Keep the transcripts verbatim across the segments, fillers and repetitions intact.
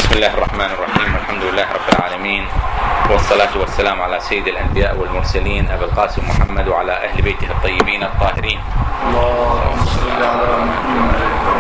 بسم الله الرحمن الرحيم، الحمد لله رب العالمين، والصلاة والسلام على سيد الأنبياء والمرسلين أبي القاسم محمد وعلى أهل بيته الطيبين الطاهرين. اللهم صل على محمد.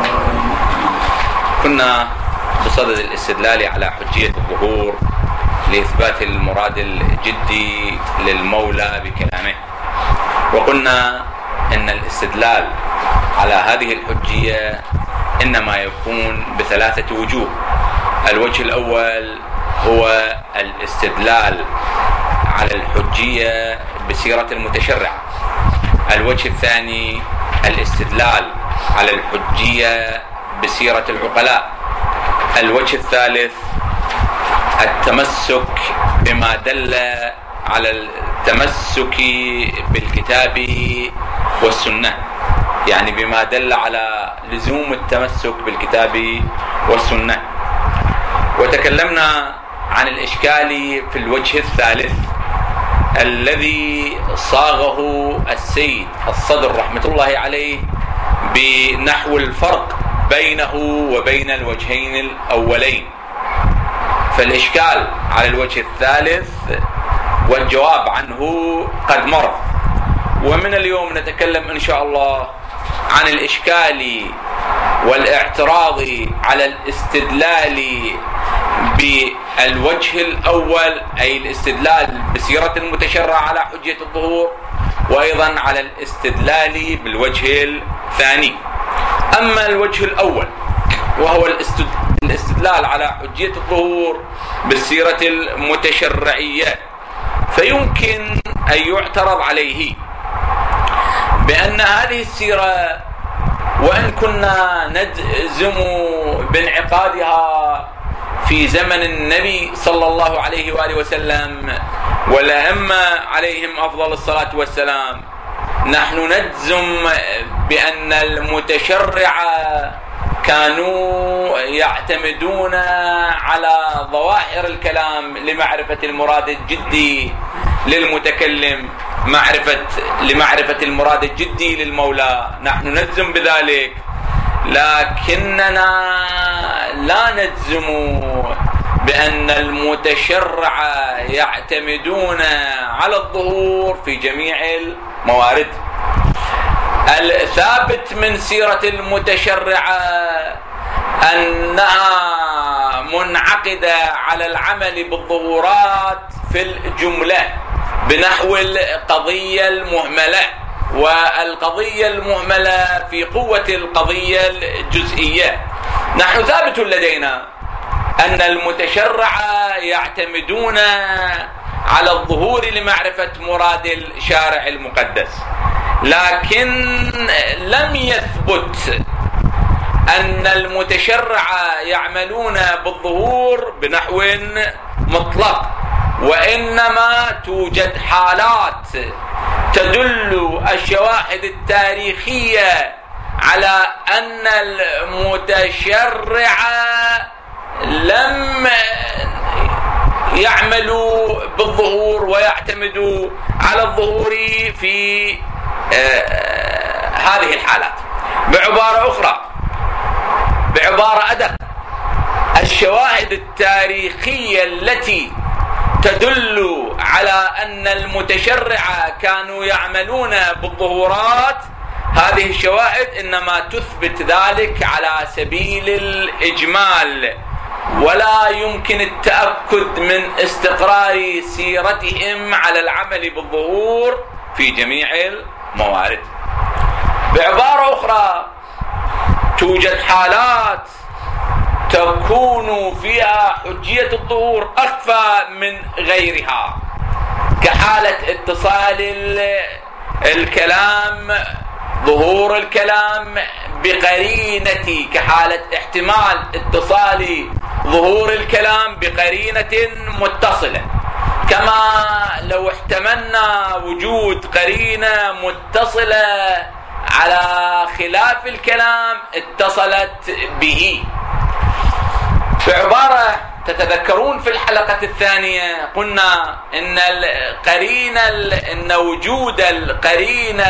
كنا بصدد الاستدلال على حجية الظهور لإثبات المراد الجدي للمولى بكلامه، وقلنا إن الاستدلال على هذه الحجية إنما يكون بثلاثة وجوه. الوجه الأول هو الاستدلال على الحجية بسيرة المتشرع. الوجه الثاني الاستدلال على الحجية بسيرة العقلاء. الوجه الثالث التمسك بما دل على التمسك بالكتاب والسنة، يعني بما دل على لزوم التمسك بالكتاب والسنة. وتكلمنا عن الإشكال في الوجه الثالث الذي صاغه السيد الصدر رحمة الله عليه بنحو الفرق بينه وبين الوجهين الأولين. فالإشكال على الوجه الثالث والجواب عنه قد مر، ومن اليوم نتكلم إن شاء الله عن الإشكال والاعتراض على الاستدلال بالوجه الأول، أي الاستدلال بسيرة المتشرع على حجية الظهور، وأيضا على الاستدلال بالوجه الثاني. أما الوجه الأول وهو الاستدلال على حجية الظهور بالسيرة المتشرعية، فيمكن أن يعترض عليه بأن هذه السيرة وإن كنا نجزم بانعقادها في زمن النبي صلى الله عليه وآله وسلم والأئمة عليهم أفضل الصلاة والسلام، نحن نجزم بأن المتشرع كانوا يعتمدون على ظواهر الكلام لمعرفة المراد الجدي للمتكلم، معرفة لمعرفة المراد الجدي للمولى. نحن نجزم بذلك، لكننا لا نجزم بأن المتشرع يعتمدون على الظهور في جميع الموارد. الثابت من سيرة المتشرع أنها منعقدة على العمل بالظهورات في الجملة بنحو القضية المهملة، والقضية المهملة في قوة القضية الجزئية. نحن ثابت لدينا أن المتشرع يعتمدون على الظهور لمعرفة مراد الشارع المقدس، لكن لم يثبت أن المتشرع يعملون بالظهور بنحو مطلق، وإنما توجد حالات تدل الشواهد التاريخية على أن المتشرع لم يعملوا بالظهور ويعتمدوا على الظهور في آه هذه الحالات. بعبارة أخرى، بعبارة أدق، الشواهد التاريخية التي تدل على أن المتشرع كانوا يعملون بالظهورات، هذه الشواهد إنما تثبت ذلك على سبيل الإجمال، ولا يمكن التأكد من استقرار سيرتهم على العمل بالظهور في جميع الموارد. بعبارة أخرى، توجد حالات تكون فيها حجية الظهور أخفى من غيرها، كحالة اتصال الكلام، ظهور الكلام بقرينة، كحالة احتمال اتصال ظهور الكلام بقرينة متصلة، كما لو احتملنا وجود قرينة متصلة على خلاف الكلام اتصلت به. بعبارة تتذكرون في الحلقة الثانية قلنا إن القرينة إن وجود القرينة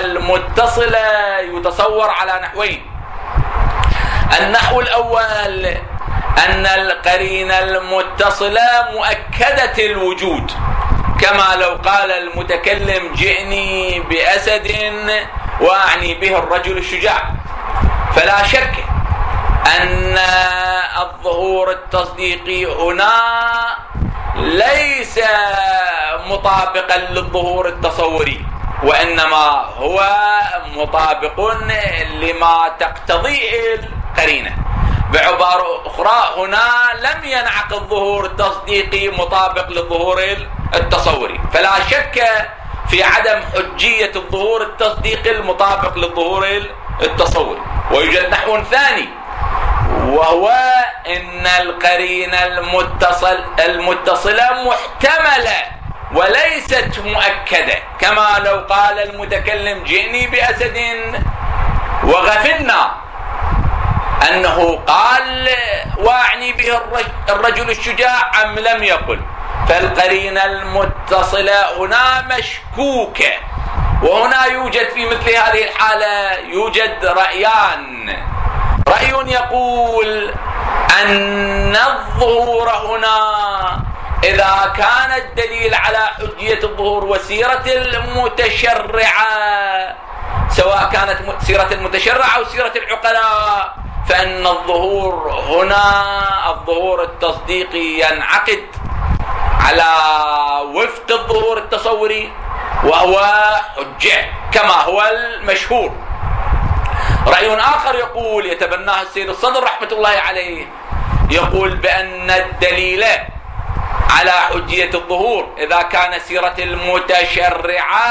المتصلة يتصور على نحوين. النحو الأول أن القرينة المتصلة مؤكدة الوجود، كما لو قال المتكلم جئني بأسد وأعني به الرجل الشجاع. فلا شك أن الظهور التصديقي هنا ليس مطابقا للظهور التصوري، وإنما هو مطابق لما تقتضيه القرينة. بعبارة أخرى، هنا لم ينعقد الظهور التصديقي مطابق للظهور التصوري، فلا شك في عدم حجية الظهور التصديقي المطابق للظهور التصوري. ويوجد نحو ثاني، وهو إن القرينة المتصل المتصلة محتملة وليست مؤكدة، كما لو قال المتكلم جئني بأسد وغفلنا أنه قال وأعني به الرجل الشجاع أم لم يقل. فالقرينة المتصلة هنا مشكوكة. وهنا يوجد في مثل هذه الحالة يوجد رأيان. رأي يقول أن الظهور هنا إذا كان الدليل على حجية الظهور وسيرة المتشرعة، سواء كانت سيرة المتشرعة أو سيرة العقلاء، فإن الظهور هنا الظهور التصديقي ينعقد على وفق الظهور التصوري وهو حجة كما هو المشهور. رأي آخر يقول يتبناه السيد الصدر رحمة الله عليه، يقول بأن الدليل على حجية الظهور إذا كان سيرة المتشرعة،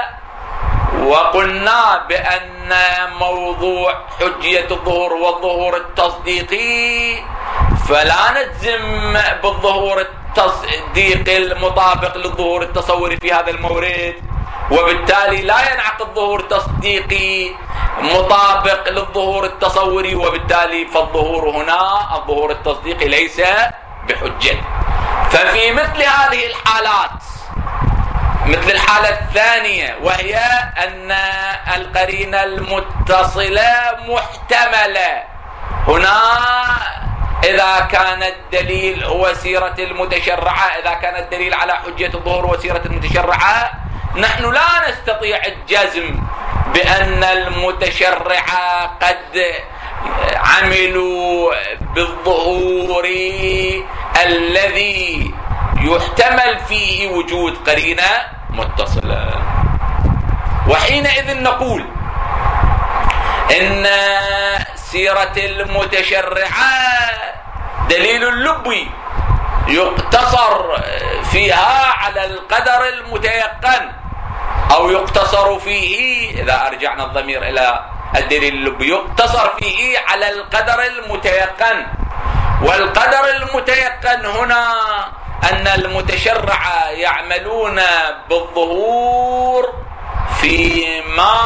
وقلنا بأن موضوع حجية الظهور والظهور التصديقي، فلا نجزم بالظهور التصديقي المطابق للظهور التصوري في هذا المورد، وبالتالي لا ينعقد ظهور تصديقي مطابق للظهور التصوري، وبالتالي فالظهور هنا الظهور التصديقي ليس بحجة. ففي مثل هذه الحالات، مثل الحالة الثانية وهي أن القرينة المتصلة محتملة، هنا إذا كان الدليل هو سيرة المتشرعة، إذا كان الدليل على حجية الظهور وسيرة المتشرعة، نحن لا نستطيع الجزم بأن المتشرعة قد عملوا بالظهور الذي يحتمل فيه وجود قرينة متصلة. وحينئذ نقول إن سيرة المتشرعة دليل اللبي يقتصر فيها على القدر المتيقن، أو يقتصر فيه إذا أرجعنا الضمير إلى الدليل اللبي يقتصر فيه على القدر المتيقن. والقدر المتيقن هنا أن المتشرع يعملون بالظهور فيما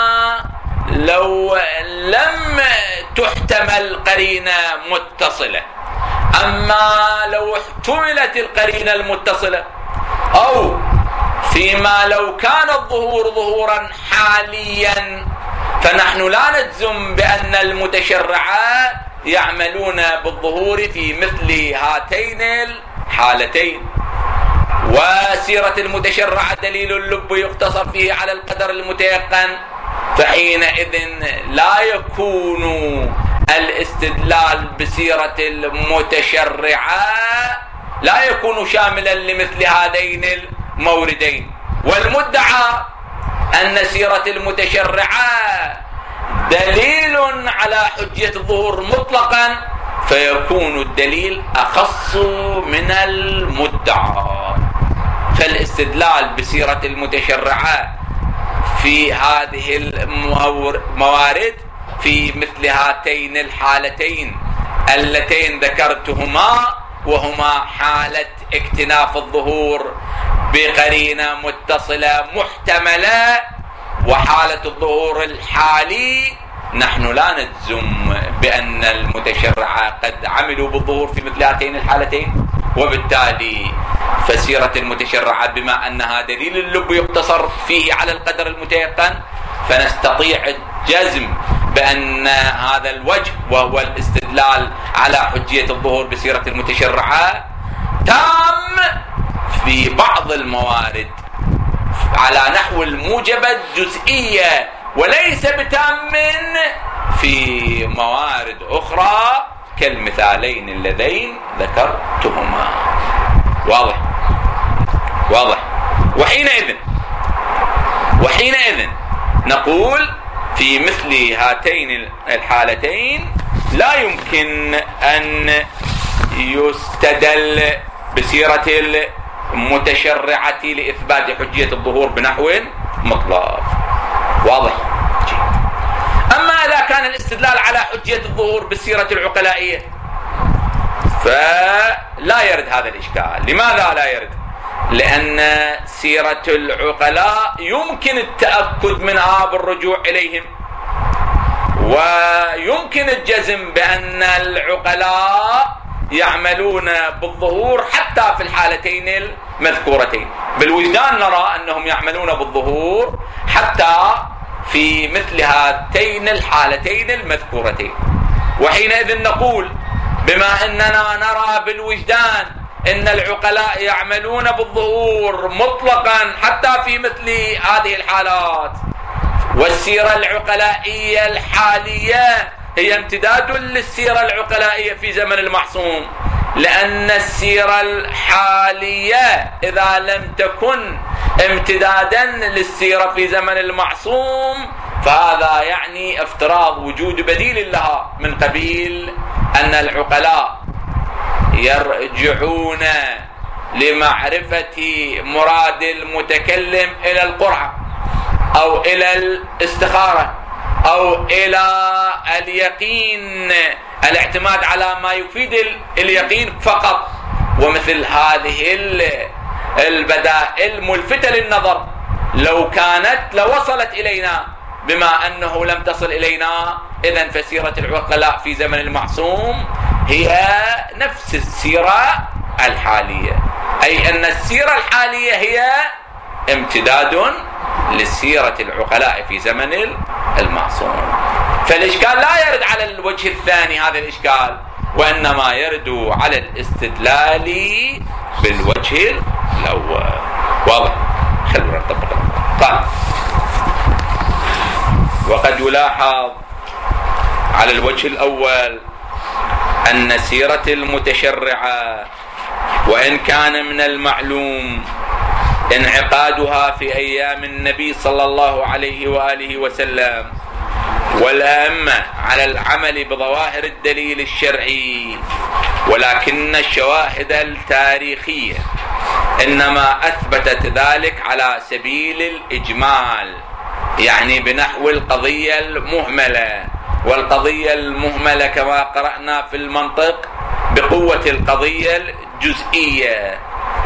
لو لم تحتمل قرينة متصلة. أما لو احتملت القرينة المتصلة، أو فيما لو كان الظهور ظهورا حاليا، فنحن لا نجزم بأن المتشرعة يعملون بالظهور في مثل هاتين الحالتين. وسيرة المتشرعة دليل اللب يقتصر فيه على القدر المتيقن، فحينئذ لا يكون الاستدلال بسيرة المتشرعة لا يكون شاملا لمثل هذين الموردين. والمدعى أن سيرة المتشرعة دليل على حجية الظهور مطلقا، فيكون الدليل أخص من المدعى. فالاستدلال بسيرة المتشرعة في هذه الموارد في مثل هاتين الحالتين اللتين ذكرتهما، وهما حالة اكتناف الظهور بقرينة متصلة محتملة وحالة الظهور الحالي، نحن لا نجزم بأن المتشرعة قد عملوا بالظهور في مثل هاتين الحالتين. وبالتالي فسيرة المتشرعة بما أنها دليل اللب يقتصر فيه على القدر المتيقن، فنستطيع الجزم بأن هذا الوجه وهو الاستدلال على حجية الظهور بسيرة المتشرعة تام في بعض الموارد على نحو الموجبة الجزئية، وليس بتام في موارد أخرى كالمثالين اللذين ذكرتهما. واضح واضح وحينئذ وحينئذ نقول في مثل هاتين الحالتين لا يمكن أن يستدل بسيرة المتشرعة لإثبات حجية الظهور بنحو مطلق. واضح. أما إذا كان الاستدلال على حجية الظهور بالسيرة العقلائية فلا يرد هذا الإشكال. لماذا لا يرد؟ لأن سيرة العقلاء يمكن التأكد منها بالرجوع إليهم، ويمكن الجزم بأن العقلاء يعملون بالظهور حتى في الحالتين المذكورتين. بالوجدان نرى أنهم يعملون بالظهور حتى في مثل هاتين الحالتين المذكورتين. وحينئذ نقول بما أننا نرى بالوجدان إن العقلاء يعملون بالظهور مطلقا حتى في مثل هذه الحالات، والسيرة العقلائية الحالية هي امتداد للسيرة العقلائية في زمن المعصوم، لأن السيرة الحالية إذا لم تكن امتدادا للسيرة في زمن المعصوم فهذا يعني افتراض وجود بديل لها من قبيل أن العقلاء يرجعون لمعرفة مراد المتكلم إلى القرعة أو إلى الاستخارة أو إلى اليقين، الاعتماد على ما يفيد اليقين فقط. ومثل هذه البدائل ملفتة للنظر، لو كانت لوصلت إلينا، بما أنه لم تصل إلينا إذن فسيرة العقلاء في زمن المعصوم هي نفس السيرة الحالية، أي أن السيرة الحالية هي امتداد للسيرة العقلاء في زمن المعصوم. فالإشكال لا يرد على الوجه الثاني هذا الإشكال، وإنما يرد على الاستدلال بالوجه الأول. واضح؟ خلونا نطبق. طيب، وقد يلاحظ على الوجه الأول أن سيرة المتشرعة وإن كان من المعلوم انعقادها في أيام النبي صلى الله عليه وآله وسلم والأئمة على العمل بظواهر الدليل الشرعي، ولكن الشواهد التاريخية إنما أثبتت ذلك على سبيل الإجمال، يعني بنحو القضية المهملة. والقضية المهملة كما قرأنا في المنطق بقوة القضية الجزئية،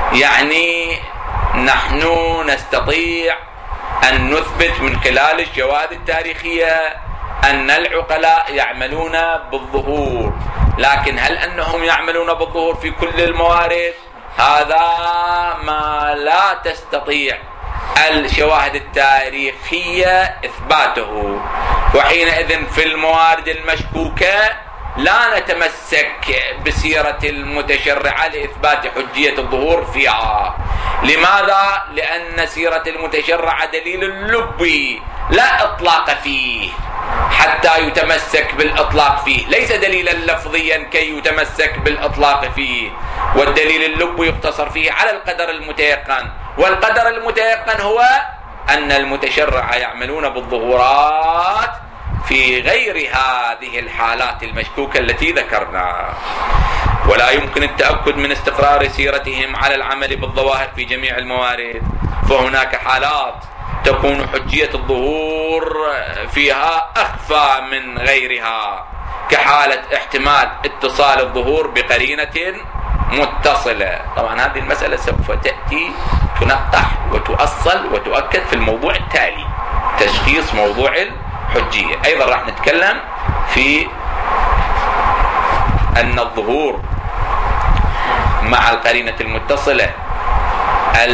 يعني نحن نستطيع أن نثبت من خلال الشواهد التاريخية أن العقلاء يعملون بالظهور، لكن هل أنهم يعملون بالظهور في كل الموارد؟ هذا ما لا تستطيع الشواهد التاريخية إثباته. وحينئذ في الموارد المشكوكة لا نتمسك بسيرة المتشرعة لإثبات حجية الظهور فيها. لماذا؟ لأن سيرة المتشرعة دليل اللبي لا إطلاق فيه حتى يتمسك بالإطلاق فيه، ليس دليلا لفظيا كي يتمسك بالإطلاق فيه. والدليل اللبي يقتصر فيه على القدر المتيقن، والقدر المتيقن هو أن المتشرع يعملون بالظهورات في غير هذه الحالات المشكوكة التي ذكرنا. ولا يمكن التأكد من استقرار سيرتهم على العمل بالظواهر في جميع الموارد، فهناك حالات تكون حجية الظهور فيها أخفى من غيرها، كحالة احتمال اتصال الظهور بقرينة متصلة. طبعا هذه المسألة سوف تأتي تنقح وتؤصل وتؤكد في الموضوع التالي، تشخيص موضوع الحجية. أيضا راح نتكلم في أن الظهور مع القرينة المتصلة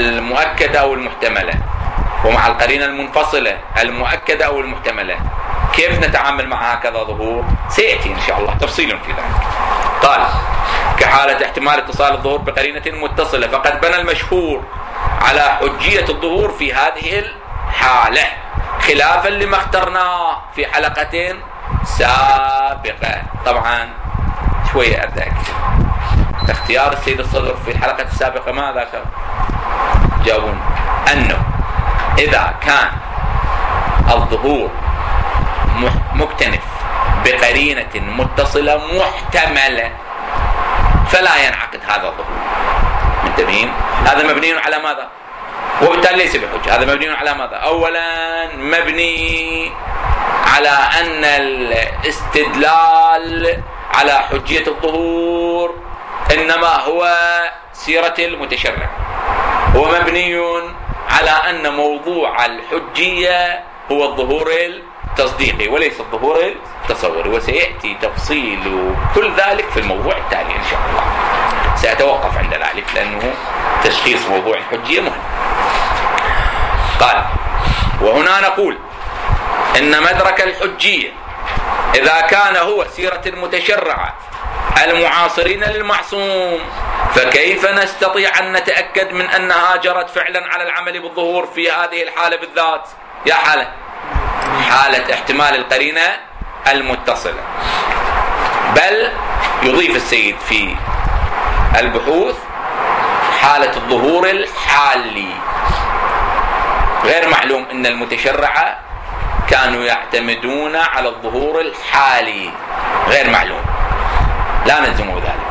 المؤكدة أو المحتملة، ومع القرينة المنفصلة المؤكدة أو المحتملة، كيف نتعامل مع هكذا ظهور؟ سيأتي إن شاء الله تفصيل في ذلك. قال: كحالة احتمال اتصال الظهور بقرينة متصلة، فقد بنى المشهور على حجية الظهور في هذه الحالة، خلافا لما اخترناه في حلقة سابقة. طبعا شوية أردك اختيار السيد الصدر في الحلقة السابقة ماذا كان؟ جاوبون أنه إذا كان الظهور مكتنف بقرينة متصلة محتملة فلا ينعقد هذا الظهور. منتبهين؟ هذا مبني على ماذا؟ وبالتالي ليس بحجة. هذا مبني على ماذا؟ أولا مبني على أن الاستدلال على حجية الظهور إنما هو سيرة المتشرع، ومبني على أن موضوع الحجية هو الظهور التصديقي وليس الظهور التصوري، وسيأتي تفصيل كل ذلك في الموضوع التالي إن شاء الله. سأتوقف عند ذلك لأنه تشخيص موضوع الحجية مهم. قال: وهنا نقول إن مدرك الحجية إذا كان هو سيرة المتشرعة المعاصرين للمعصوم، فكيف نستطيع أن نتأكد من أنها جرت فعلا على العمل بالظهور في هذه الحالة بالذات؟ يا حالة حالة احتمال القرينة المتصلة. بل يضيف السيد في البحوث حالة الظهور الحالي. غير معلوم أن المتشرعة كانوا يعتمدون على الظهور الحالي، غير معلوم، لا نلزم ذلك.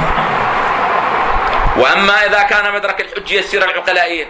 وأما إذا كان مدرك الحجية السيرة العقلائية،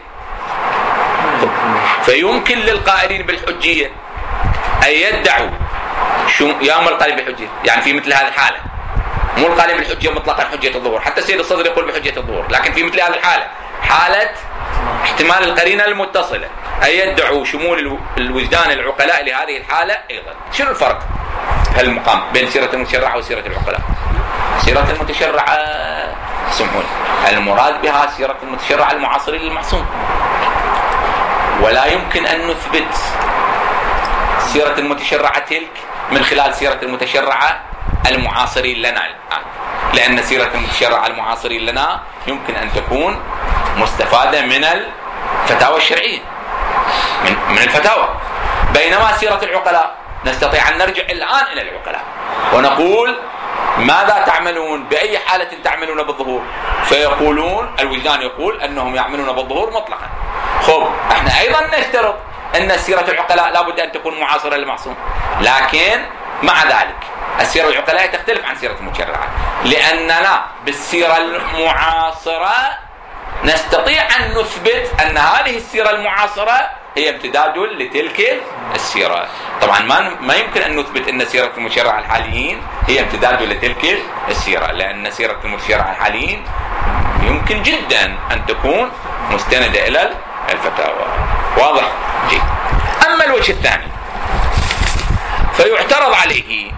فيمكن للقائلين بالحجية أن يدعوا شو يوم القائل بالحجية، يعني في مثل هذه الحالة مو القائل بالحجية مطلقا حجية الظهور، حتى السيد الصدر يقول بحجية الظهور، لكن في مثل هذه الحالة حالة احتمال القرينة المتصلة أن يدعوا شمول الوجدان العقلاء لهذه الحالة أيضا. شنو الفرق هالمقام بين سيرة المتشرعة وسيرة العقلاء؟ سيرة المتشرعة سمعون المراد بها سيرة المتشرعة المعاصرين للمعصوم، ولا يمكن أن نثبت سيرة المتشرعة تلك من خلال سيرة المتشرعة المعاصرين لنا الآن، لأن سيرة المتشرعة المعاصرين لنا يمكن أن تكون مستفادة من الفتاوى الشرعية، من, من الفتاوى، بينما سيرة العقلاء نستطيع أن نرجع الآن إلى العقلاء ونقول ماذا تعملون؟ بأي حالة تعملون بالظهور؟ فيقولون الوجدان يقول أنهم يعملون بالظهور مطلقا. خب احنا أيضا نشترط أن سيرة العقلاء لابد أن تكون معاصرة للمعصوم، لكن مع ذلك السيرة العقلائية تختلف عن سيرة المتشرعة، لأننا بالسيرة المعاصرة نستطيع أن نثبت أن هذه السيرة المعاصرة هي امتداد لتلك السيرة. طبعا ما ما يمكن أن نثبت أن سيرة المتشرعة الحاليين هي امتداد لتلك السيرة، لأن سيرة المتشرعة الحاليين يمكن جدا أن تكون مستندة إلى الفتاوى. واضح؟ جيد. أما الوجه الثاني فيعترض عليه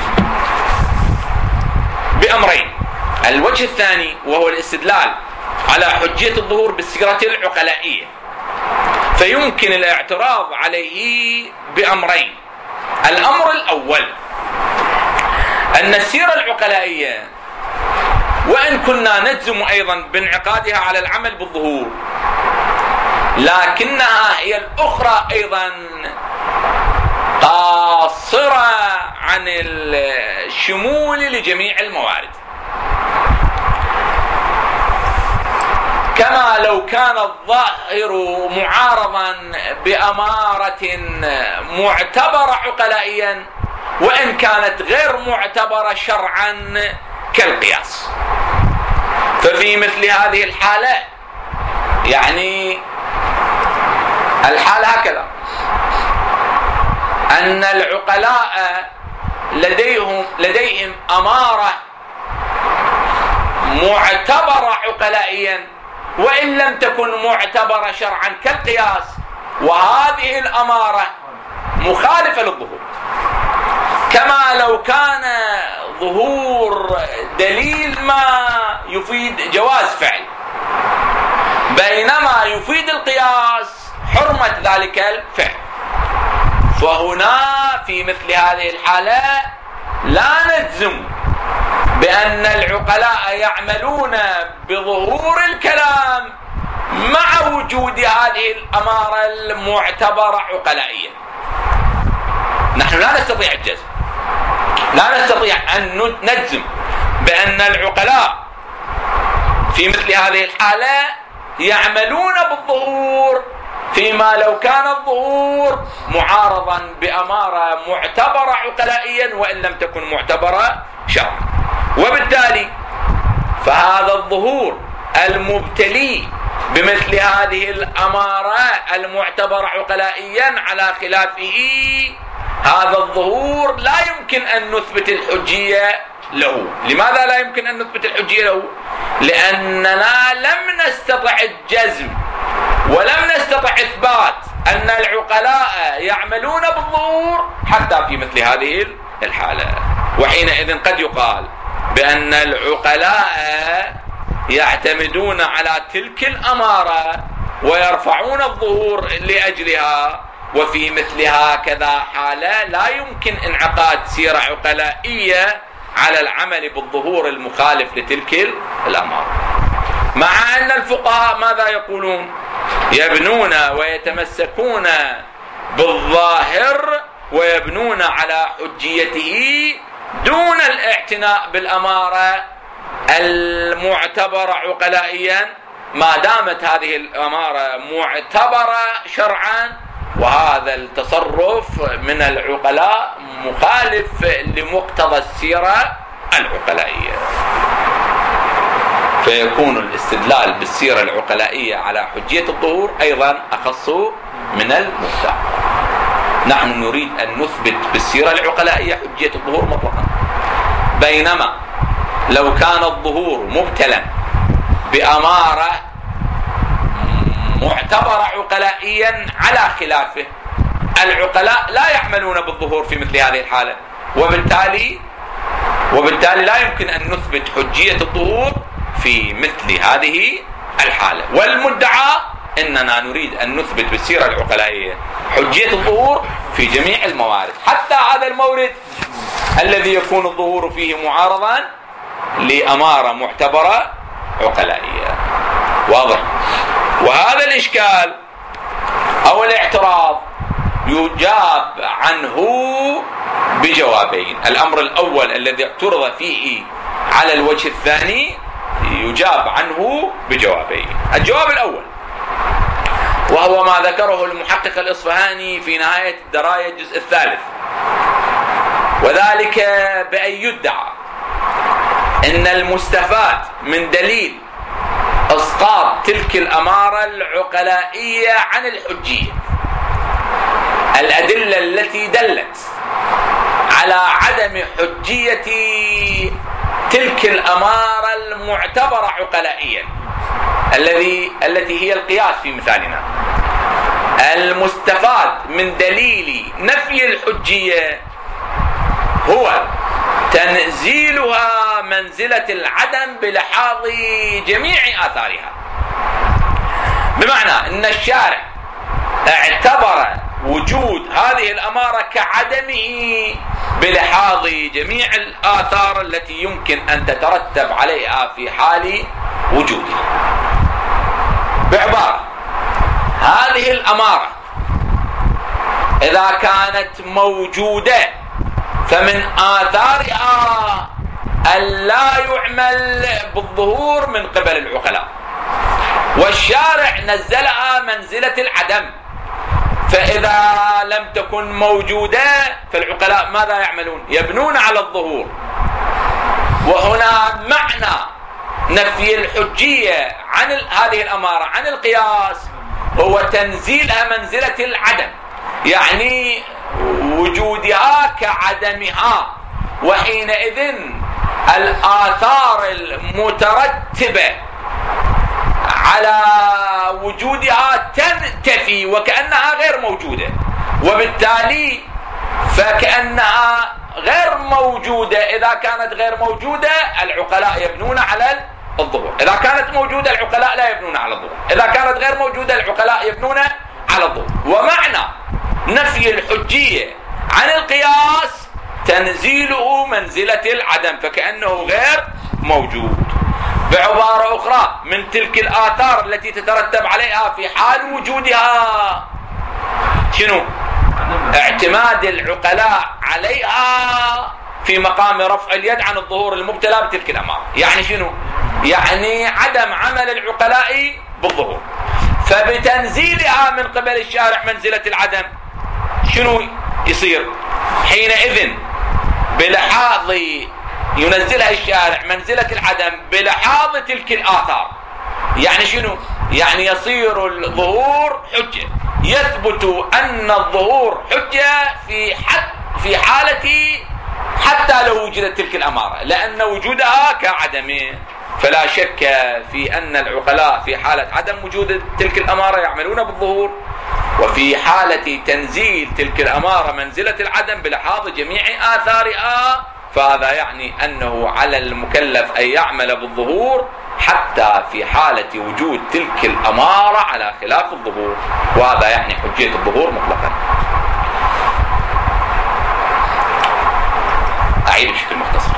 بأمرين. الوجه الثاني وهو الاستدلال على حجية الظهور بالسيرة العقلائية، فيمكن الاعتراض عليه بأمرين. الأمر الأول أن السيرة العقلائية وإن كنا نجزم أيضا بانعقادها على العمل بالظهور، لكنها هي الأخرى أيضا قاصرة عن الشمول لجميع الموارد، كما لو كان الظاهر معارضا بأمارة معتبرة عقلائيا وإن كانت غير معتبرة شرعا كالقياس. ففي مثل هذه الحالة يعني الحالة هكذا أن العقلاء لديهم لديهم أمارة معتبرة عقلائيا وإن لم تكن معتبرة شرعا كالقياس، وهذه الأمارة مخالفة للظهور، كما لو كان ظهور دليل ما يفيد جواز فعل بينما يفيد القياس حرمة ذلك الفعل. فهنا في مثل هذه الحالة لا نجزم بأن العقلاء يعملون بظهور الكلام مع وجود هذه الأمارة المعتبرة عقلائيا. نحن لا نستطيع الجزم، لا نستطيع أن نجزم بأن العقلاء في مثل هذه الحالة يعملون بالظهور، فيما لو كان الظهور معارضا بأمارة معتبرة عقلائيا وإن لم تكن معتبرة شرعا. وبالتالي فهذا الظهور المبتلي بمثل هذه الأمارة المعتبرة عقلائيا على خلافه، هذا الظهور لا يمكن أن نثبت الحجية له. لماذا لا يمكن أن نثبت الحجية له؟ لأننا لم نستطع الجزم ولم نستطع إثبات أن العقلاء يعملون بالظهور حتى في مثل هذه الحالة. وحينئذ قد يقال بأن العقلاء يعتمدون على تلك الأمارة ويرفعون الظهور لأجلها، وفي مثل هكذا حالة لا يمكن انعقاد سيرة عقلائية على العمل بالظهور المخالف لتلك الأمارة. مع أن الفقهاء ماذا يقولون؟ يبنون ويتمسكون بالظاهر ويبنون على حجيته دون الاعتناء بالأمارة المعتبرة عقلائيا ما دامت هذه الأمارة معتبرة شرعا، وهذا التصرف من العقلاء مخالف لمقتضى السيرة العقلائية. فيكون الاستدلال بالسيرة العقلائية على حجية الظهور أيضا أخص من المفتاح. نحن نريد أن نثبت بالسيرة العقلائية حجية الظهور مطلقا، بينما لو كان الظهور مبتلا بأمارة معتبرة عقلائيا على خلافه، العقلاء لا يعملون بالظهور في مثل هذه الحالة، وبالتالي وبالتالي لا يمكن أن نثبت حجية الظهور في مثل هذه الحالة. والمدعى إننا نريد أن نثبت بالسيرة العقلائية حجية الظهور في جميع الموارد، حتى هذا المورد الذي يكون الظهور فيه معارضا لأمارة معتبرة عقلائية. واضح؟ وهذا الإشكال أو الاعتراض يجاب عنه بجوابين. الأمر الأول الذي اعترض فيه على الوجه الثاني يجاب عنه بجوابين. الجواب الأول وهو ما ذكره المحقق الإصفهاني في نهاية الدراية الجزء الثالث، وذلك بأن يدعى إن المستفاد من دليل إسقاط تلك الأمارة العقلائية عن الحجية الأدلة التي دلت على عدم حجية تلك الأمارة المعتبرة عقلائيا الذي التي هي القياس في مثالنا. المستفاد من دليل نفي الحجية هو تنزيلها منزلة العدم بلحاظ جميع آثارها، بمعنى أن الشارع اعتبر وجود هذه الأمارة كعدمه بلحاظ جميع الآثار التي يمكن أن تترتب عليها في حال وجودها. بعبارة، هذه الأمارة إذا كانت موجودة فمن آثارها أن لا يعمل بالظهور من قبل العقلاء، والشارع نزلها منزلة العدم، فإذا لم تكن موجودة فالعقلاء ماذا يعملون؟ يبنون على الظهور. وهنا معنى نفي الحجية عن هذه الأمارة عن القياس هو تنزيلها منزلة العدم، يعني وجودها كعدمها، وحينئذ الآثار المترتبة على وجودها تنتفي وكأنها غير موجودة، وبالتالي فكأنها غير موجودة. إذا كانت غير موجودة العقلاء يبنون على الظهور، إذا كانت موجودة العقلاء لا يبنون على الظهور، إذا كانت غير موجودة العقلاء يبنون على الظهور. ومعنى نفي الحجية عن القياس تنزيله منزلة العدم، فكأنه غير موجود. بعبارة أخرى، من تلك الآثار التي تترتب عليها في حال وجودها شنو؟ اعتماد العقلاء عليها في مقام رفع اليد عن الظهور المبتلى بتلك الأمارة. يعني شنو؟ يعني عدم عمل العقلاء بالظهور، فبتنزيلها من قبل الشارع منزلة العدم شنو يصير؟ حينئذ بلحاظ ينزلها الشارع منزلة العدم بلحاظ تلك الآثار. يعني شنو؟ يعني يصير الظهور حجة، يثبت أن الظهور حجة في حد في حالة حتى لو وجدت تلك الأمارة، لأن وجودها كعدمه. فلا شك في أن العقلاء في حالة عدم وجود تلك الأمارة يعملون بالظهور، وفي حالة تنزيل تلك الأمارة منزلة العدم بلحاظ جميع آثارها، فهذا يعني أنه على المكلف أن يعمل بالظهور حتى في حالة وجود تلك الأمارة على خلاف الظهور، وهذا يعني حجية الظهور مطلقا. أعيد بشكل مختصر: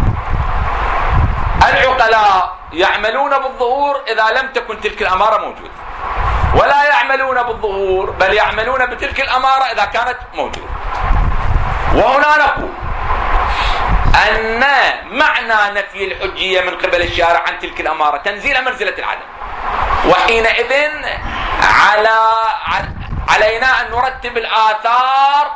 العقلاء يعملون بالظهور إذا لم تكن تلك الأمارة موجودة، ولا يعملون بالظهور بل يعملون بتلك الأمارة إذا كانت موجودة. وهنا نقول أن معنى نفي الحجية من قبل الشارع عن تلك الأمارة تنزيل منزلة العدم، وحينئذ على علينا أن نرتب الآثار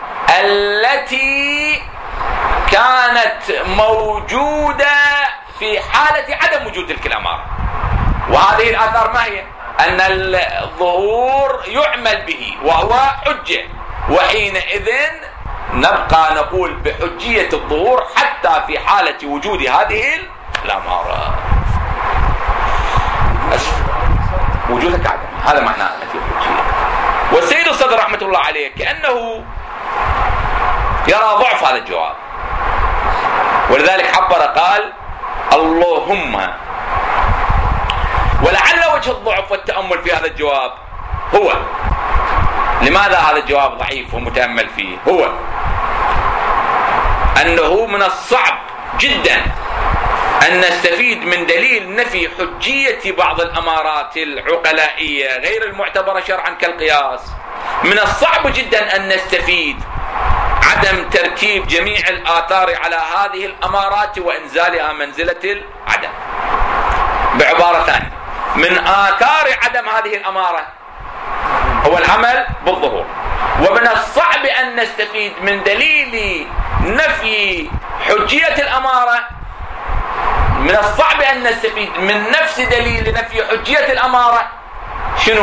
التي كانت موجودة في حالة عدم وجود تلك الأمارة. وهذه الآثار ما هي؟ أن الظهور يعمل به وهو حجة، وحينئذ نبقى نقول بحجية الظهور حتى في حالة وجود هذه الأمارة. وجودك عدم، هذا معناه نفي الحجية. والسيد الصدر رحمة الله عليه كأنه يرى ضعف هذا الجواب، ولذلك عبر قال: اللهم. ولعل وجه الضعف والتأمل في هذا الجواب هو، لماذا هذا الجواب ضعيف ومتأمل فيه؟ هو أنه من الصعب جدا أن نستفيد من دليل نفي حجية بعض الأمارات العقلائية غير المعتبرة شرعا كالقياس، من الصعب جدا أن نستفيد عدم ترتيب جميع الآثار على هذه الأمارات وإنزالها منزلة العدم. بعبارة ثانية، من آثار عدم هذه الأمارة هو العمل بالظهور، ومن الصعب أن نستفيد من دليل نفي حجية الأمارة، من الصعب أن نستفيد من نفس دليل نفي حجية الأمارة شنو؟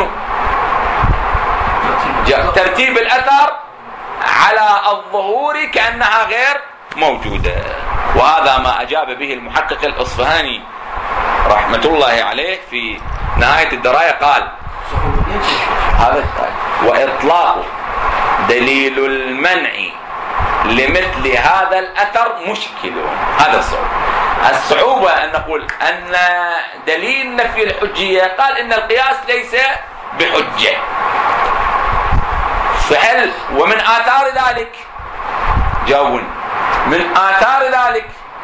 ترتيب الأثر على الظهور كأنها غير موجودة. وهذا ما أجاب به المحقق الإصفهاني رحمة الله عليه في نهاية الدراية، قال: هذا وإطلاق دليل المنع لمثل هذا الأثر مشكل. هذا الصعوبة. الصعوبة أن نقول أن دليل نفي الحجية قال إن القياس ليس بحجة، فهل ومن آثار ذلك؟ جاوبون. من آثار ذلك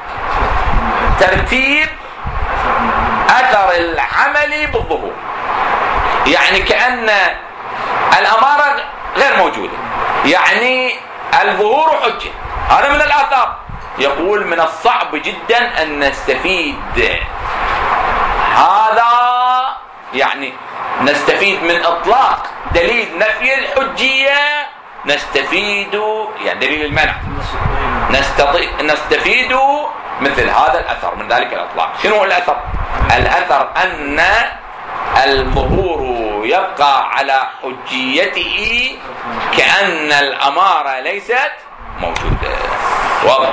ترتيب أثر العمل بالظهور، يعني كأن الأمارة غير موجودة، يعني الظهور حجة. هذا من الآثار. يقول من الصعب جدا أن نستفيد هذا، يعني نستفيد من إطلاق دليل نفي الحجية، نستفيد يعني دليل المنع، نستفيد مثل هذا الأثر من ذلك الإطلاق. شنو هو الأثر؟ الأثر أن الظهور يبقى على حجيته كأن الأمارة ليست موجودة. واضح؟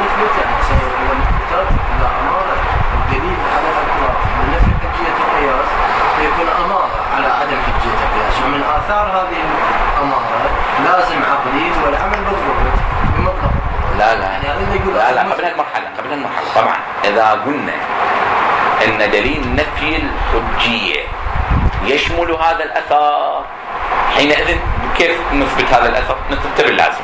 من آثار هذه الأمارة لازم عقلي والعمل بالظهور بمطلق. لا لا لا لا قبل المرحلة قبل المرحلة طبعا إذا قلنا إن دليل نفي الحجية يشمل هذا الأثر حينئذ كيف نثبت هذا الأثر؟ نثبت باللازم،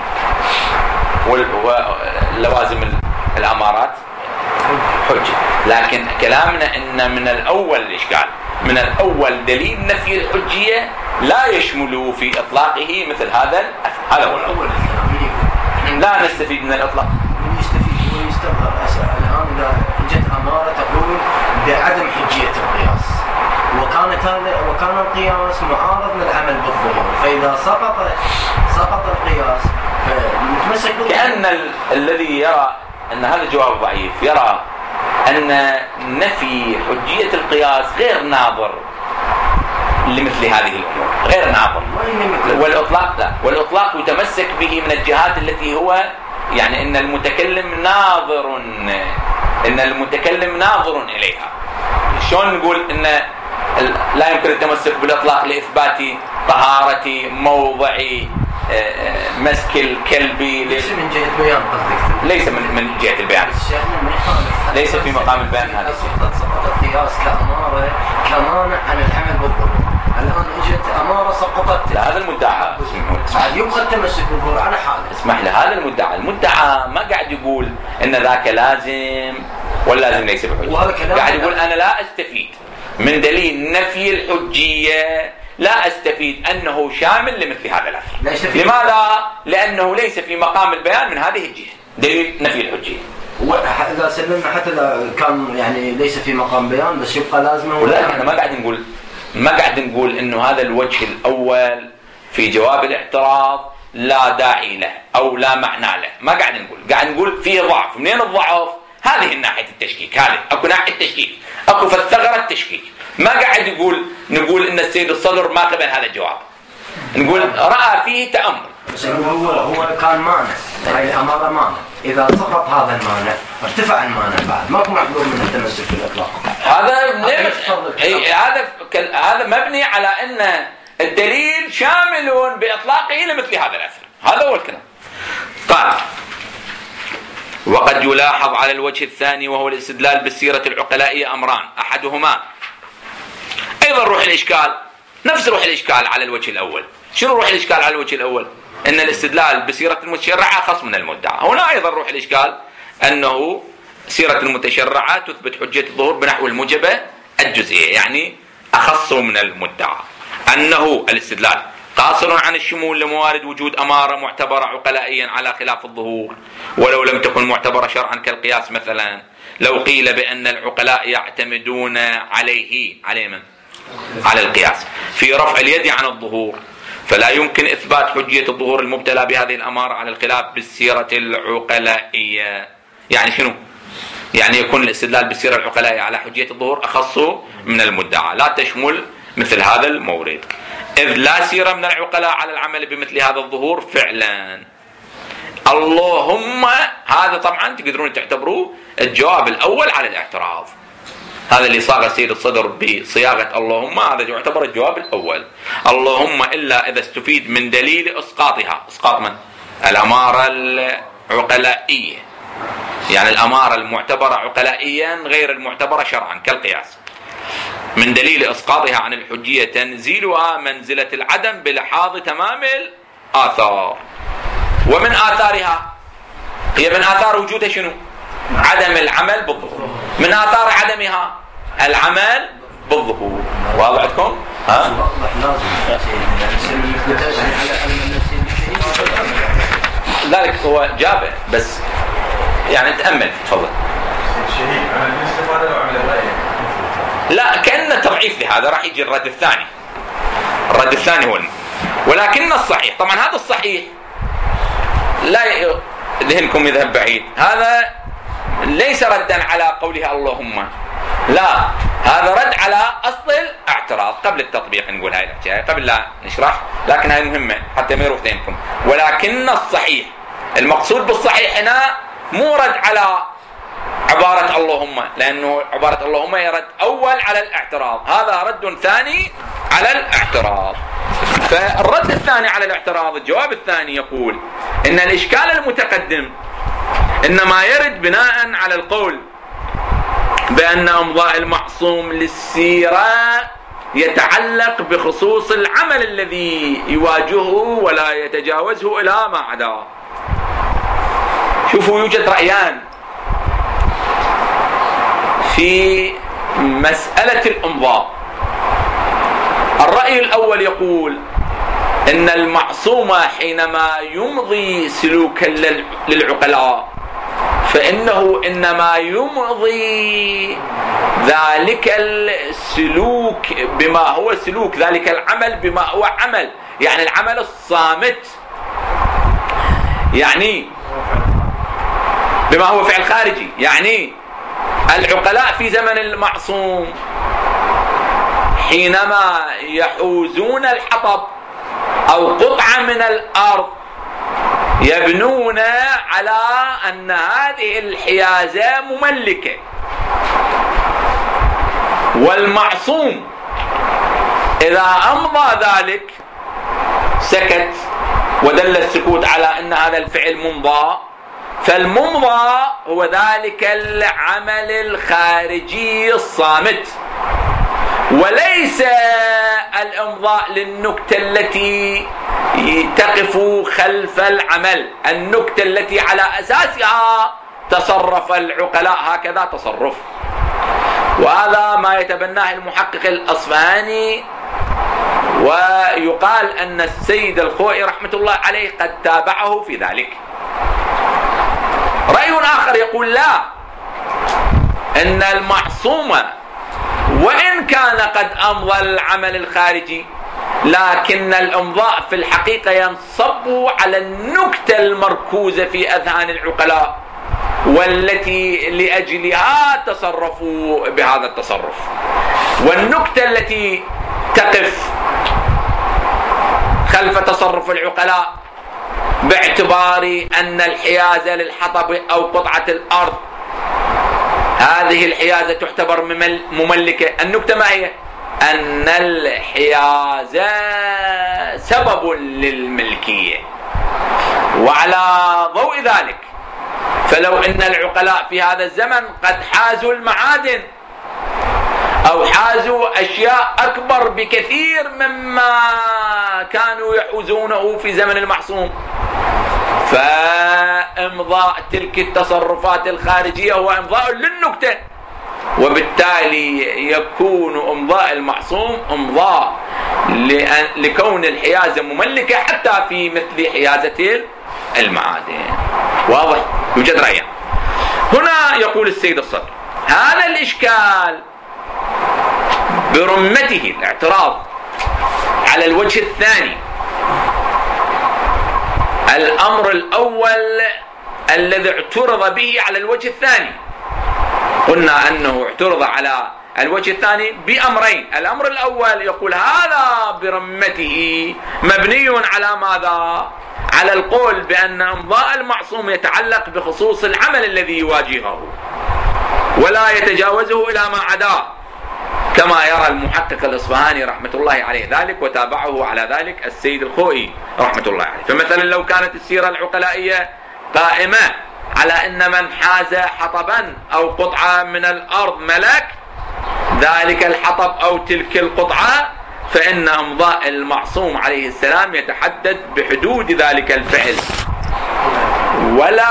ولوازم الأمارات حجة. لكن كلامنا إن من الأول الإشكال، من الأول دليل نفي الحجية لا يشمل في إطلاقه مثل هذا الأثر. هذا هو الأول. لا نستفيد من الإطلاق. يستفيد ويستظهر الآن إذا جت أمارة تقول بعدم حجية القياس، وكانت هذا وكان القياس معارض للعمل بالظهور، فإذا سقط سقط القياس فنتمسك بالظهور. كأن ال... الذي يرى أن هذا جواب ضعيف يرى أن نفي حجية القياس غير ناظر لمثل هذه الأمور، غير ناظر. والإطلاق لا، والإطلاق يتمسك به من الجهات التي هو يعني إن المتكلم ناظر إن المتكلم ناظر إليها. شلون نقول إن لا يمكن التمسك بالإطلاق لإثبات طهارة موضع مسك الكلب؟ ليس من جهة بيان قصدك؟ ليس من من جهة البيان، ليس في مقام البيان. هذا سقط القياس كأمارة كمانع عن العمل بالظهور. الآن اجت أمارة سقطت. لا، هذا المدعى. بعد يبقى التمسك بالظهور على حاله. اسمح لي، هذا المدعى المدعى ما قاعد يقول إن ذاك لازم واللازم ليس بحجة، قاعد يقول أنا لا أستفيد من دليل نفي الحجية، لا أستفيد أنه شامل لمثل هذا الأثر. لماذا؟ لأنه ليس في مقام البيان من هذه الجهة دليل نفي الحجية. إذا سلمنا حتى إذا كان يعني ليس في مقام بيان بس يبقى لازمه. ولا احنا ما قاعد نقول ما قاعد نقول إنه هذا الوجه الأول في جواب الاعتراض لا داعي له أو لا معنى له، ما قاعد نقول، قاعد نقول فيه ضعف. منين الضعف؟ هذه الناحية التشكيك، هذه أكو ناحية التشكيك، أكو في الثغرة التشكيك. ما قاعد يقول نقول إن السيد الصدر ما قبل هذا الجواب، نقول رأى فيه تأمل. بس هو هو كان مانع، هاي الأمارة مانع، إذا سقط هذا المانع ارتفع المانع بعد ماكو محظور من التمسك في الإطلاق. هذا هذا هذا مبني على أن الدليل شامل بإطلاقه لمثل هذا الأثر، هذا هو الكلام. قال: وقد يلاحظ على الوجه الثاني وهو الاستدلال بالسيرة العقلائية أمران، أحدهما أيضا روح الإشكال، نفس روح الإشكال على الوجه الأول. شنو روح الإشكال على الوجه الأول؟ أن الاستدلال بسيرة المتشرعة خص من المدعى. هنا أيضا روح الإشكال أنه سيرة المتشرعة تثبت حجية الظهور بنحو الموجبة الجزئية، يعني أخص من المدعى، أنه الاستدلال قاصر عن الشمول لموارد وجود أمارة معتبرة عقلائيا على خلاف الظهور، ولو لم تكن معتبرة شرعا كالقياس مثلا. لو قيل بأن العقلاء يعتمدون عليه عليه من؟ على القياس في رفع اليد عن الظهور، فلا يمكن إثبات حجية الظهور المبتلى بهذه الأمارة على الخلاف بالسيرة العقلائية. يعني شنو؟ يعني يكون الاستدلال بالسيرة العقلائية على حجية الظهور أخص من المدعى، لا تشمل مثل هذا المورد، إذ لا سيرة من العقلاء على العمل بمثل هذا الظهور فعلا. اللهم هذا طبعا تقدرون تعتبروه الجواب الأول على الاعتراض، هذا اللي صاغ السيد الصدر بصياغة اللهم، هذا يعتبر الجواب الأول. اللهم إلا إذا استفيد من دليل إسقاطها. إسقاط من؟ الأمارة العقلائية، يعني الأمارة المعتبرة عقلائيا غير المعتبرة شرعا كالقياس، من دليل إسقاطها عن الحجية تنزيلها منزلة العدم بلحاظ تمام الآثار. ومن آثارها هي من آثار وجودها شنو؟ عدم العمل بالظهور. من آثار عدمها العمل بالظهور. واضح عندكم؟ ها؟ ذلك هو جابه، بس يعني تأمل. تفضل. لا، كأن تضعيف لهذا راح يجي الرد الثاني. الرد الثاني هو الم... ولكن الصحيح، طبعا هذا الصحيح لا ذهنكم يذهب بعيد، هذا ليس ردا على قولها اللهم، لا، هذا رد على أصل الاعتراض قبل التطبيق. نقول هاي الحكاية قبل لا نشرح، لكن هاي مهمة حتى ما يروح ذهنكم. ولكن الصحيح، المقصود بالصحيح هنا مو رد على عبارة اللهم، لأنه عبارة اللهم يرد أول على الاعتراض، هذا رد ثاني على الاعتراض. فالرد الثاني على الاعتراض، الجواب الثاني يقول إن الإشكال المتقدم إنما يرد بناء على القول بأن أمضاء المعصوم للسيرة يتعلق بخصوص العمل الذي يواجهه ولا يتجاوزه إلى ما عداه. شوفوا، يوجد رأيان في مسألة الإمضاء. الرأي الأول يقول إن المعصوم حينما يمضي سلوكا للعقلاء فإنه إنما يمضي ذلك السلوك بما هو سلوك، ذلك العمل بما هو عمل، يعني العمل الصامت، يعني بما هو فعل خارجي. يعني العقلاء في زمن المعصوم حينما يحوزون الحطب أو قطعة من الأرض يبنون على أن هذه الحيازة مملكة، والمعصوم إذا أمضى ذلك سكت ودل السكوت على أن هذا الفعل ممضى، فالممضى هو ذلك العمل الخارجي الصامت، وليس الإمضاء للنكتة التي تقف خلف العمل، النكتة التي على أساسها تصرف العقلاء هكذا تصرف. وهذا ما يتبناه المحقق الأصفهاني، ويقال أن السيد الخوئي رحمة الله عليه قد تابعه في ذلك. رأي آخر يقول لا، إن المعصوم وإن كان قد أمضى العمل الخارجي لكن الإمضاء في الحقيقة ينصب على النكتة المركوزة في أذهان العقلاء والتي لأجلها تصرفوا بهذا التصرف، والنكتة التي تقف خلف تصرف العقلاء باعتبار أن الحيازة للحطب أو قطعة الأرض هذه الحيازة تعتبر مملكة. النكتة ما هي؟ أن الحيازة سبب للملكية، وعلى ضوء ذلك فلو أن العقلاء في هذا الزمن قد حازوا المعادن أو حازوا أشياء أكبر بكثير مما كانوا يحوزونه في زمن المعصوم، فإمضاء تلك التصرفات الخارجية هو إمضاء للنكتة، وبالتالي يكون إمضاء المعصوم إمضاء لكون الحيازة مملكة حتى في مثل حيازة المعادن. واضح؟ يوجد رأيان. هنا يقول السيد الصدر هذا الإشكال برمته الاعتراض على الوجه الثاني. الأمر الأول الذي اعترض به على الوجه الثاني، قلنا أنه اعترض على الوجه الثاني بأمرين. الأمر الأول يقول هذا برمته مبني على ماذا؟ على القول بأن إمضاء المعصوم يتعلق بخصوص العمل الذي يواجهه ولا يتجاوزه إلى ما عداه، كما يرى المحقق الإصفهاني رحمة الله عليه ذلك، وتابعه على ذلك السيد الخوئي رحمة الله عليه. فمثلا لو كانت السيرة العقلائية قائمة على أن من حاز حطبا أو قطعة من الأرض ملك ذلك الحطب أو تلك القطعة، فإن إمضاء المعصوم عليه السلام يتحدد بحدود ذلك الفعل ولا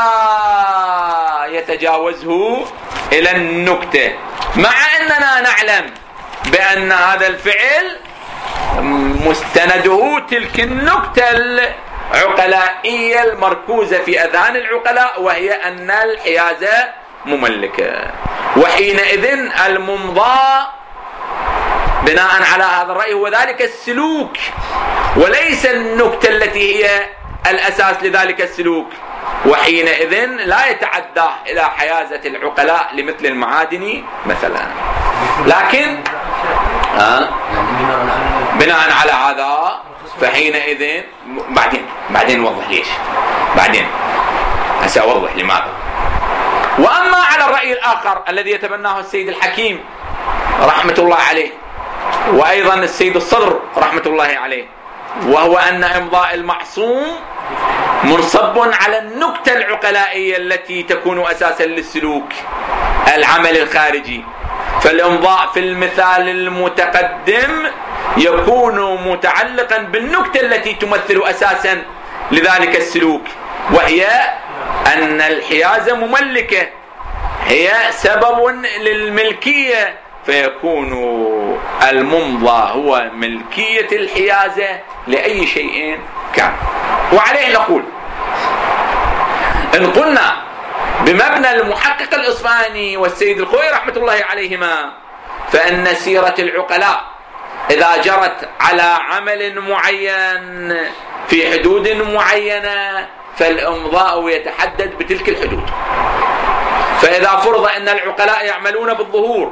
يتجاوزه إلى النكتة، مع أننا نعلم بأن هذا الفعل مستنده تلك النكتة العقلائية المركوزة في أذهان العقلاء، وهي أن الحيازة مملكة. وحينئذ الممضى بناء على هذا الرأي هو ذلك السلوك وليس النكتة التي هي الأساس لذلك السلوك، وحينئذ لا يتعدى إلى حيازة العقلاء لمثل المعادن مثلا. لكن آه بناء على هذا فحينئذ بعدين بعدين نوضح ليش، بعدين سأوضح لماذا. وأما على الرأي الآخر الذي يتبناه السيد الحكيم رحمة الله عليه وأيضا السيد الصدر رحمة الله عليه، وهو أن إمضاء المعصوم منصب على النكتة العقلائية التي تكون أساسا للسلوك العمل الخارجي، فالإمضاء في المثال المتقدم يكون متعلقا بالنكتة التي تمثل أساسا لذلك السلوك، وهي أن الحيازة مملكة، هي سبب للملكية، فيكون الممضى هو ملكية الحيازة لأي شيء كان. وعليه نقول إن قلنا بمبنى المحقق الإصفهاني والسيد الخوئي رحمة الله عليهما فإن سيرة العقلاء إذا جرت على عمل معين في حدود معينة فالإمضاء يتحدد بتلك الحدود. فإذا فرض أن العقلاء يعملون بالظهور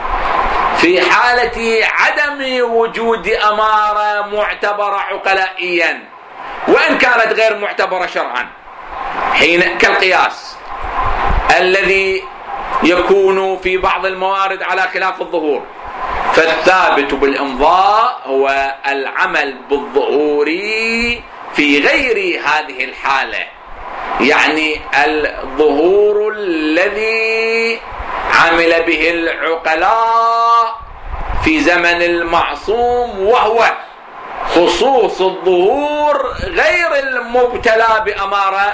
في حالة عدم وجود أمارة معتبرة عقلائيا وإن كانت غير معتبرة شرعا، حين كالقياس الذي يكون في بعض الموارد على خلاف الظهور، فالثابت بالإمضاء هو العمل بالظهور في غير هذه الحالة، يعني الظهور الذي عمل به العقلاء في زمن المعصوم، وهو خصوص الظهور غير المبتلى بأمارة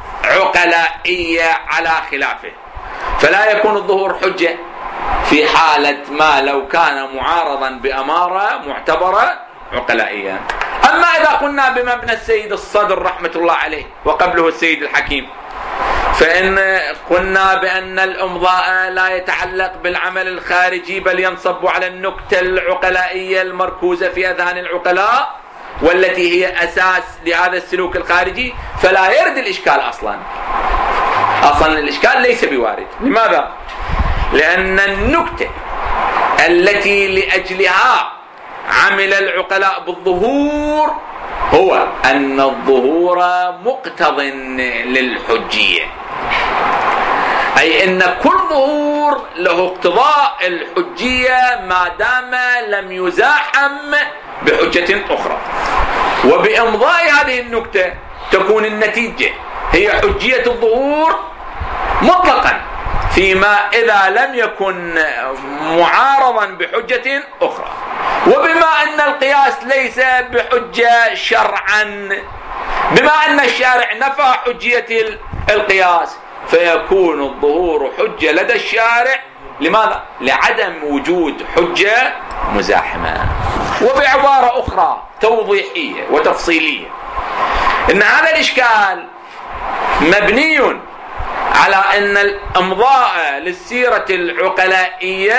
عقلائية على خلافه. فلا يكون الظهور حجة في حالة ما لو كان معارضا بأمارة معتبرة عقلائية. أما إذا قلنا بمبنى السيد الصدر رحمة الله عليه وقبله السيد الحكيم، فإن قلنا بأن الإمضاء لا يتعلق بالعمل الخارجي بل ينصب على النكتة العقلائية المركوزة في أذهان العقلاء والتي هي أساس لهذا السلوك الخارجي، فلا يرد الإشكال أصلا. أصلا الإشكال ليس بوارد. لماذا؟ لأن النكتة التي لأجلها عمل العقلاء بالظهور هو أن الظهور مقتض للحجية، أي أن كل ظهور له اقتضاء الحجية ما دام لم يزاحم بحجة أخرى. وبإمضاء هذه النكتة تكون النتيجة هي حجية الظهور مطلقا، فيما إذا لم يكن معارضا بحجة أخرى. وبما أن القياس ليس بحجة شرعا، بما أن الشارع نفى حجية القياس، فيكون الظهور حجة لدى الشارع. لماذا؟ لعدم وجود حجة مزاحمة. وبعبارة أخرى توضيحية وتفصيلية، إن هذا الإشكال مبني على أن الإمضاء للسيرة العقلائية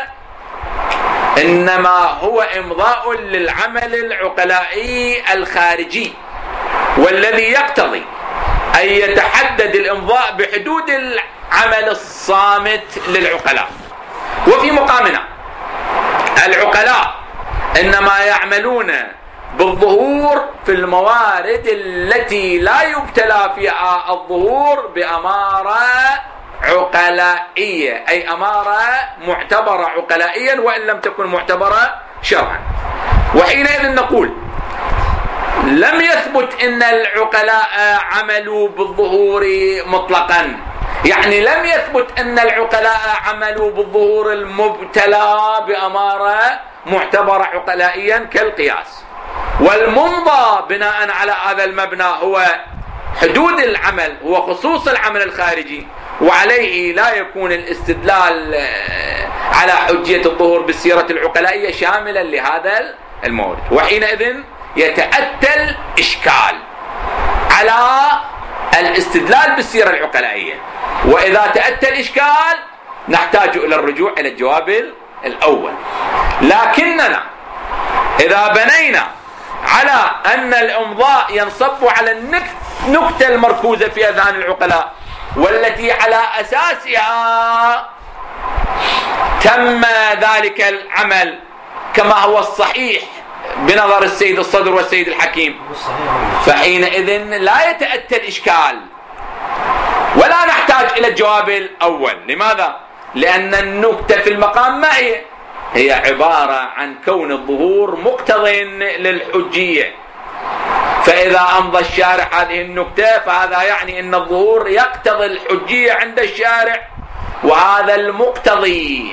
إنما هو إمضاء للعمل العقلائي الخارجي، والذي يقتضي أن يتحدد الإمضاء بحدود العمل الصامت للعقلاء. وفي مقامنا العقلاء إنما يعملون بالظهور في الموارد التي لا يبتلى فيها الظهور بأمارة عقلائية، أي أمارة معتبرة عقلائيا وإن لم تكن معتبرة شرعا. وحينئذ نقول لم يثبت أن العقلاء عملوا بالظهور مطلقا، يعني لم يثبت أن العقلاء عملوا بالظهور المبتلى بأمارة معتبرة عقلائيا كالقياس. والممضى بناء على هذا المبنى هو حدود العمل وخصوص العمل الخارجي، وعليه لا يكون الاستدلال على حجية الظهور بالسيرة العقلائية شاملا لهذا المورد. وحينئذ يتأتى إشكال على الاستدلال بالسيرة العقلائية، وإذا تأتى الإشكال نحتاج إلى الرجوع إلى الجواب الأول. لكننا إذا بنينا على أن الإمضاء ينصب على النكتة المركوزة في أذهان العقلاء والتي على أساسها تم ذلك العمل كما هو الصحيح بنظر السيد الصدر والسيد الحكيم، فحينئذ لا يتأتى الإشكال ولا نحتاج إلى الجواب الأول. لماذا؟ لأن النكتة في المقام ما هي؟ هي عبارة عن كون الظهور مقتضٍ للحجية، فإذا أمضى الشارع هذه النكتة فهذا يعني أن الظهور يقتضي الحجية عند الشارع، وهذا المقتضي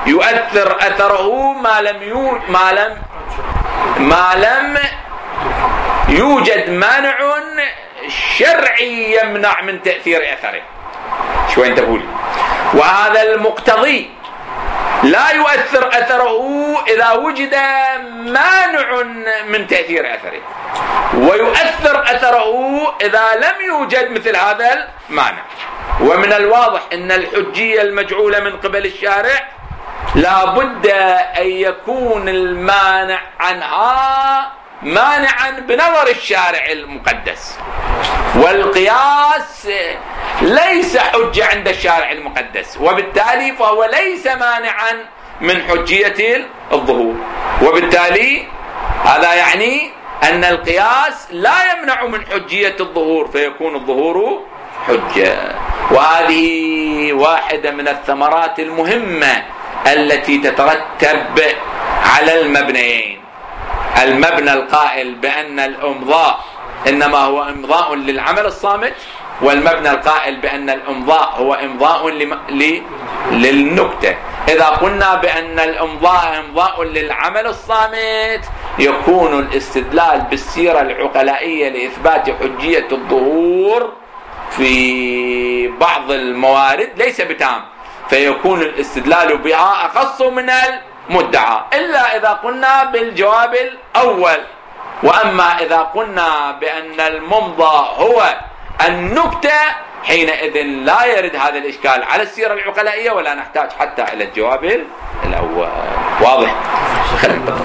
يؤثر أثره ما لم يو... ما لم ما لم يوجد مانع شرعي يمنع من تأثير أثره. شو أنت تقول؟ وهذا المقتضي لا يؤثر أثره إذا وجد مانع من تأثير أثره، ويؤثر أثره إذا لم يوجد مثل هذا المانع. ومن الواضح أن الحجية المجعولة من قبل الشارع لا بد أن يكون المانع عنها مانعا بنظر الشارع المقدس، والقياس ليس حجة عند الشارع المقدس، وبالتالي فهو ليس مانعا من حجية الظهور. وبالتالي هذا يعني أن القياس لا يمنع من حجية الظهور، فيكون الظهور حجة. وهذه واحدة من الثمرات المهمة التي تترتب على المبنيين: المبنى القائل بأن الإمضاء إنما هو إمضاء للعمل الصامت، والمبنى القائل بأن الإمضاء هو إمضاء لم... ل... للنكتة. إذا قلنا بأن الإمضاء إمضاء للعمل الصامت يكون الاستدلال بالسيرة العقلائية لإثبات حجية الظهور في بعض الموارد ليس بتام، فيكون الاستدلال بها أخص من المدعى، إلا إذا قلنا بالجواب الأول. وأما إذا قلنا بأن الممضى هو النكتة حينئذ لا يرد هذا الإشكال على السيرة العقلائية، ولا نحتاج حتى إلى الجواب الأول. واضح؟ خلينا نبدأ.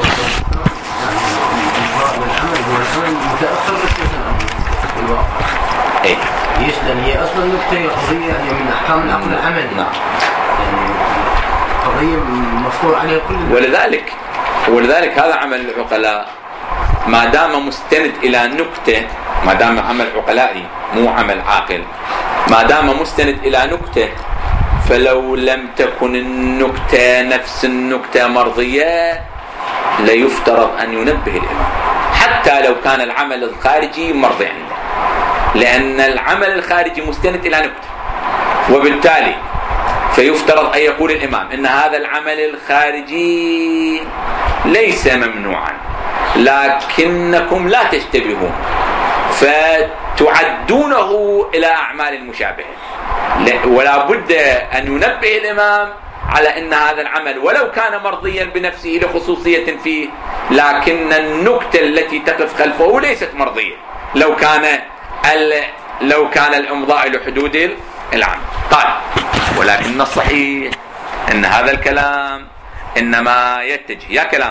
ايه يشتغل هي اصلا نكته قضيه يعني من احكام العقل العملي. نعم. يعني قضيه مفروض عليها كل. ولذلك ولذلك هذا عمل العقلاء ما دام مستند الى نكته، ما دام عمل عقلائي مو عمل عاقل، ما دام مستند الى نكته، فلو لم تكن النكته نفس النكته مرضيه ليفترض ان ينبه الامام، حتى لو كان العمل الخارجي مرضي عنده، لأن العمل الخارجي مستند إلى نكتة، وبالتالي فيفترض أن يقول الإمام إن هذا العمل الخارجي ليس ممنوعا، لكنكم لا تشتبهون فتعدونه إلى أعمال المشابهة. ولا بد أن ينبه الإمام على أن هذا العمل ولو كان مرضيا بنفسه لخصوصية فيه، لكن النكتة التي تقف خلفه ليست مرضية لو كان لو كان الإمضاء لحدود العمل. قال: ولكن الصحيح أن هذا الكلام إنما يتجه، يا كلام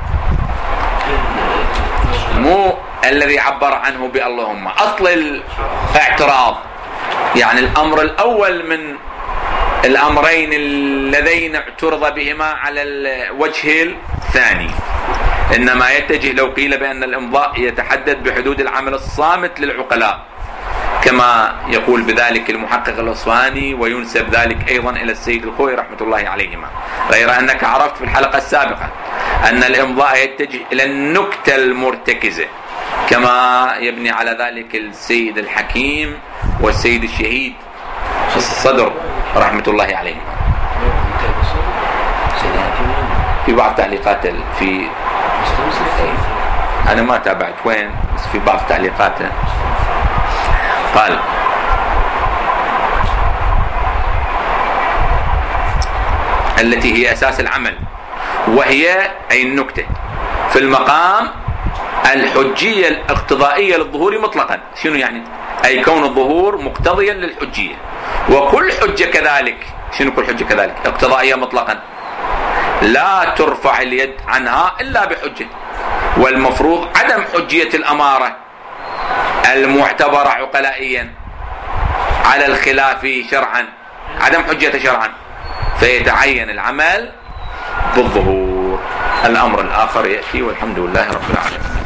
مو الذي عبر عنه باللهم، أصل الاعتراض يعني الأمر الأول من الأمرين اللذين اعترض بهما على الوجه الثاني، إنما يتجه لو قيل بأن الإمضاء يتحدد بحدود العمل الصامت للعقلاء، كما يقول بذلك المحقق الأصفهاني، وينسب ذلك أيضا إلى السيد الخوئي رحمة الله عليهما. غير أنك عرفت في الحلقة السابقة أن الإمضاء يتجه إلى النكتة المرتكزة، كما يبني على ذلك السيد الحكيم والسيد الشهيد في الصدر رحمة الله عليهما في بعض تعليقاته. في أنا ما تابعت وين، بس في بعض تعليقاته قال: التي هي أساس العمل، وهي أي النكتة في المقام الحجية الاقتضائية للظهور مطلقا. شنو يعني؟ أي كون الظهور مقتضيا للحجية، وكل حجة كذلك. شنو كل حجة كذلك؟ اقتضائية مطلقا، لا ترفع اليد عنها إلا بحجة. والمفروض عدم حجية الأمارة المعتبرة عقلائيا على الخلاف شرعا، عدم حجية شرعا، فيتعين العمل بالظهور. الأمر الآخر يأتي، والحمد لله رب العالمين.